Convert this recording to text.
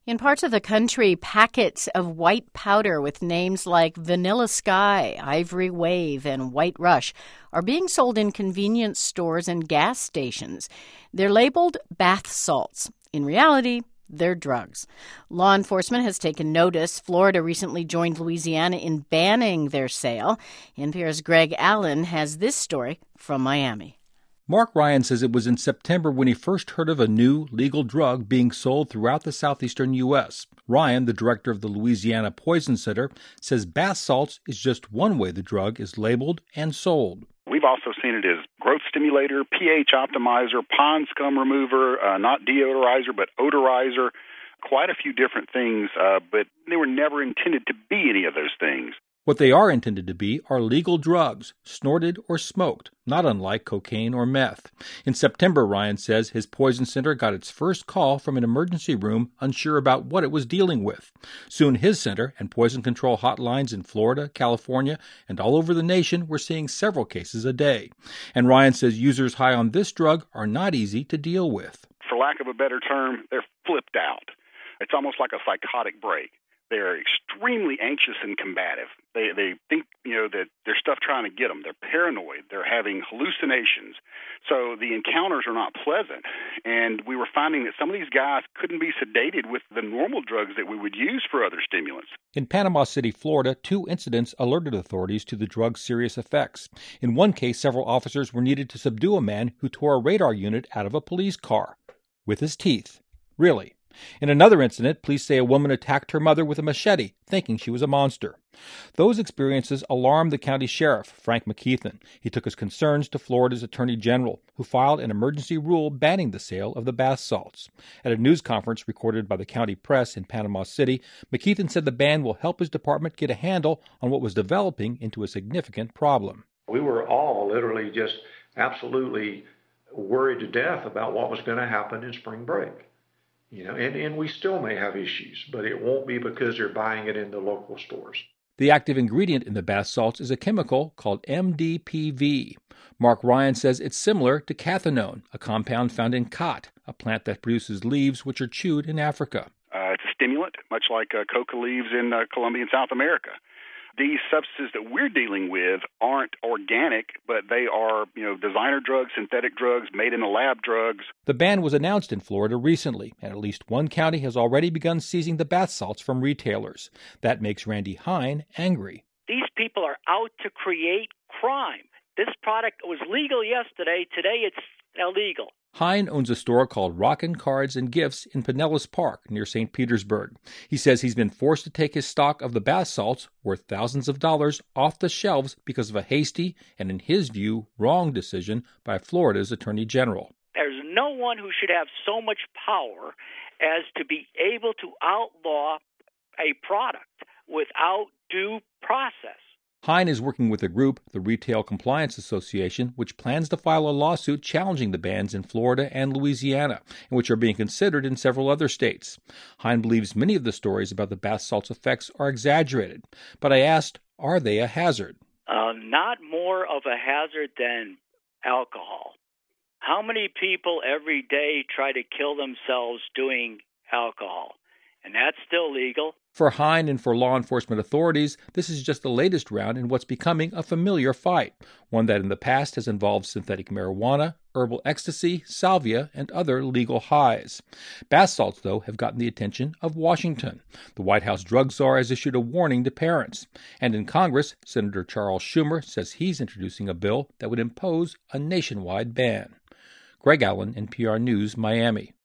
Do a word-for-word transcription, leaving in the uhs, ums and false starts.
In parts of the country, packets of white powder with names like Vanilla Sky, Ivory Wave, and White Rush are being sold in convenience stores and gas stations. They're labeled bath salts. In reality, they're drugs. Law enforcement has taken notice. Florida recently joined Louisiana in banning their sale. N P R's Greg Allen has this story from Miami. Mark Ryan says it was in September when he first heard of a new legal drug being sold throughout the southeastern U S. Ryan, the director of the Louisiana Poison Center, says bath salts is just one way the drug is labeled and sold. We've also seen it as growth stimulator, pH optimizer, pond scum remover, uh, not deodorizer, but odorizer, quite a few different things, uh, but they were never intended to be any of those things. What they are intended to be are legal drugs, snorted or smoked, not unlike cocaine or meth. In September, Ryan says, his poison center got its first call from an emergency room unsure about what it was dealing with. Soon his center and poison control hotlines in Florida, California, and all over the nation were seeing several cases a day. And Ryan says users high on this drug are not easy to deal with. For lack of a better term, they're flipped out. It's almost like a psychotic break. They're extremely anxious and combative. They they think, you know, that there's stuff trying to get them. They're paranoid. They're having hallucinations. So the encounters are not pleasant. And we were finding that some of these guys couldn't be sedated with the normal drugs that we would use for other stimulants. In Panama City, Florida, two incidents alerted authorities to the drug's serious effects. In one case, several officers were needed to subdue a man who tore a radar unit out of a police car with his teeth. Really. In another incident, police say a woman attacked her mother with a machete, thinking she was a monster. Those experiences alarmed the county sheriff, Frank McKeithen. He took his concerns to Florida's attorney general, who filed an emergency rule banning the sale of the bath salts. At a news conference recorded by the county press in Panama City, McKeithen said the ban will help his department get a handle on what was developing into a significant problem. We were all literally just absolutely worried to death about what was going to happen in spring break. You know, and, and we still may have issues, but it won't be because they're buying it in the local stores. The active ingredient in the bath salts is a chemical called M D P V. Mark Ryan says it's similar to cathinone, a compound found in khat, a plant that produces leaves which are chewed in Africa. Uh, it's a stimulant, much like uh, coca leaves in uh, Colombia and South America. These substances that we're dealing with aren't organic, but they are, you know, designer drugs, synthetic drugs, made in the lab drugs. The ban was announced in Florida recently, and at least one county has already begun seizing the bath salts from retailers. That makes Randy Hine angry. These people are out to create crime. This product was legal yesterday. Today it's illegal. Hine owns a store called Rockin' Cards and Gifts in Pinellas Park near Saint Petersburg. He says he's been forced to take his stock of the bath salts, worth thousands of dollars, off the shelves because of a hasty and, in his view, wrong decision by Florida's Attorney General. There's no one who should have so much power as to be able to outlaw a product without due process. Hine is working with a group, the Retail Compliance Association, which plans to file a lawsuit challenging the bans in Florida and Louisiana, and which are being considered in several other states. Hine believes many of the stories about the bath salt's effects are exaggerated, but I asked, are they a hazard? Uh, not more of a hazard than alcohol. How many people every day try to kill themselves doing alcohol? And that's still legal. For Hine and for law enforcement authorities, this is just the latest round in what's becoming a familiar fight, one that in the past has involved synthetic marijuana, herbal ecstasy, salvia, and other legal highs. Bath salts, though, have gotten the attention of Washington. The White House drug czar has issued a warning to parents. And in Congress, Senator Charles Schumer says he's introducing a bill that would impose a nationwide ban. Greg Allen, N P R News, Miami.